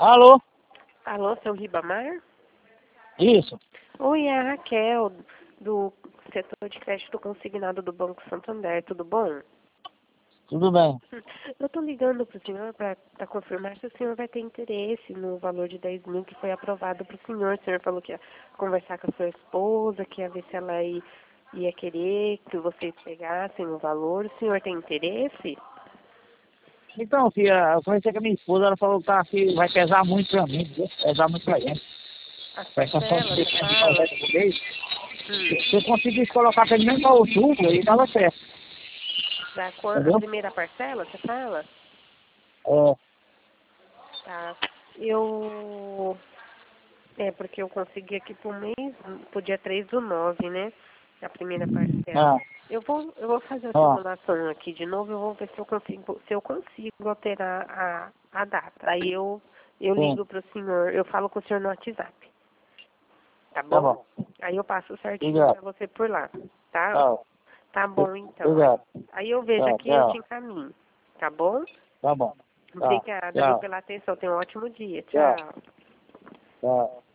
Alô? Alô, seu Ribamar? Isso. Oi, é a Raquel, do setor de crédito consignado do Banco Santander, tudo bom? Tudo bem. Eu tô ligando pro senhor para confirmar se o senhor vai ter interesse no valor de 10 mil que foi aprovado pro senhor. O senhor falou que ia conversar com a sua esposa, que ia ver se ela ia querer que vocês pegassem o valor. O senhor tem interesse? Então, filha, eu conversei com a minha esposa, ela falou que vai pesar muito pra mim, viu? Pesar muito pra gente. As Essa só parcelas, de você fala? por mês. Hum, Se eu conseguisse colocar pelo menos para outubro, aí dava certo. a Entendeu? primeira parcela, você fala? É, Tá. Porque eu consegui aqui por mês, pro dia 3/9, né? A primeira parcela. ah, Eu vou fazer a ó, simulação aqui de novo, eu vou ver se eu consigo alterar a data. Aí eu sim, ligo pro senhor, eu falo com o senhor no WhatsApp, tá tá bom? bom. Aí eu passo certinho Obrigado. pra você por lá, tá? Tchau. Tá bom então. Aí, Obrigado. aí eu vejo Tchau, aqui e eu te tchau. encaminho, tá bom? Tá bom. Tchau, Obrigada, viu, tchau, pela atenção. Tenha um ótimo dia. tchau, Tchau. tchau.